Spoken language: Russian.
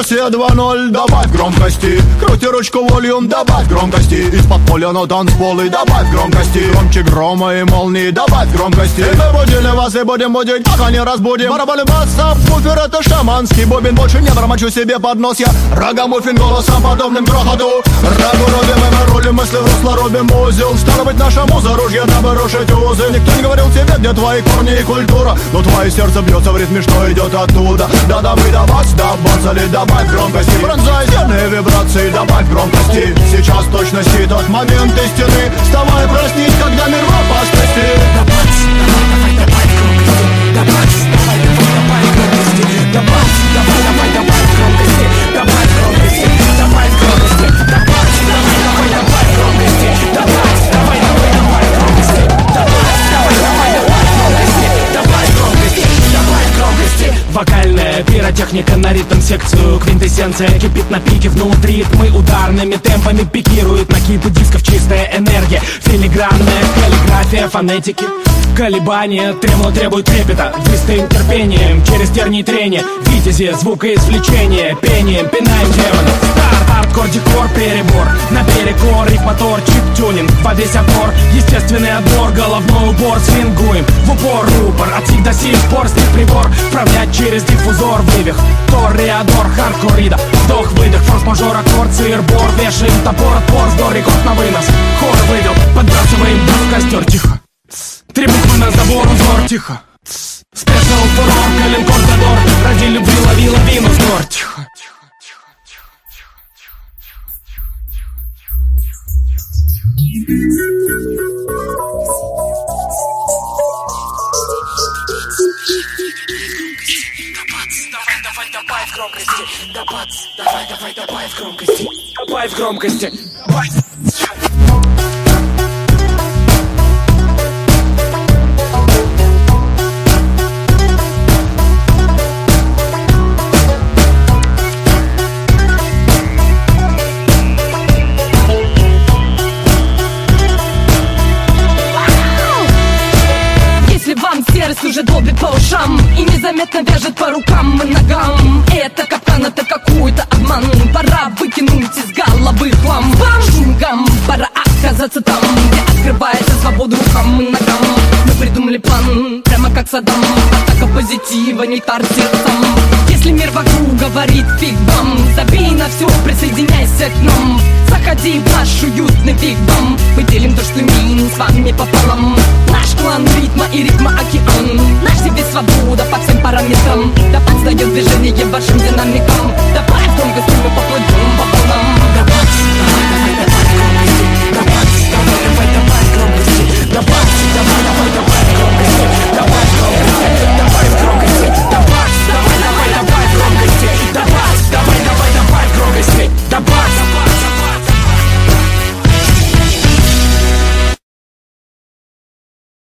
версия 2.0. Добавь громкости, крути ручку волюм, добавь громкости. Из-под поля на танцполы добавь громкости. Громче грома и молнии, добавь громкости. Мы будили вас и будем будить, пока не разбудим. Барабаны баса, буфер это шаманский бубен. Больше не бормочу себе под нос я рагамуффин голосом подобным грохоту. Рагу рубим и мы рулим, мысли в русло рубим узел. Стало быть, наша муза ружья, дабы рушить узы. Никто не говорил тебе, где твои корни и культура, но твое сердце бьется в ритме, что идет оттуда. Да-да, мы до вас, добавили, добавь громкости. Пронзай зерные вибрации, добавь громкости. Сейчас точности тот момент истины. Вставай, проснись, когда мир в опасности. Добавь громкости. Добавь громкости. Добавь громкости. Добавь громкости. Добавь громкости. Добавь громкости. Добавь громкости. Добавь громкости. Вокальная пиротехника на ритм-секцию. Квинтэссенция кипит на пике внутри. Ритмы ударными темпами пикируют на кипы дисков. Чистая энергия, филигранная каллиграфия фонетики. Колебания требуют трепета. Выстроим терпением через тернии трения. Витязи, звукоизвлечение. Пением пинаем демонов. Старт, хардкор, декор, перебор. На перекор, риф-мотор, чип-тюнинг. Во весь опор, естественный отбор. Головной убор, свингуем в упор, рупор. От сих до сих пор, стих прибор. Вправлять через диффузор, вывих. Тор, реадор, хардкор, рида. Вдох-выдох, форс-мажор, аккорд, сыр-бор. Вешаем топор, отпор, сдор, рекорд на вынос. Хор вывел, подбрасываем дух в костер, тихо. Три буквы на забор, узор, тихо. Спешл фурор, калинкор, задор. Ради любви лови лавину, снор, тихо. Добавь громкости. Добавь громкости. Добавь громкости. Сердце уже долбит по ушам и незаметно вяжет по рукам и ногам. Это капкан, это какой-то обман. Пора выкинуть из головы хлам. Шумгам, пора оказаться там, где открывается свобода рукам и ногам. Мы придумали план, прямо как Саддам. Атака позитива, нектар сердцем. Если мир вокруг говорит фиг вам, забей на все, присоединяйся к нам. Заходи в наш уютный биг-бам. Мы делим то, что имеем с вами пополам. Наш клан ритма и ритма океан. Наш девиз свобода по всем параметрам. Да подстает движение вашим динамикам.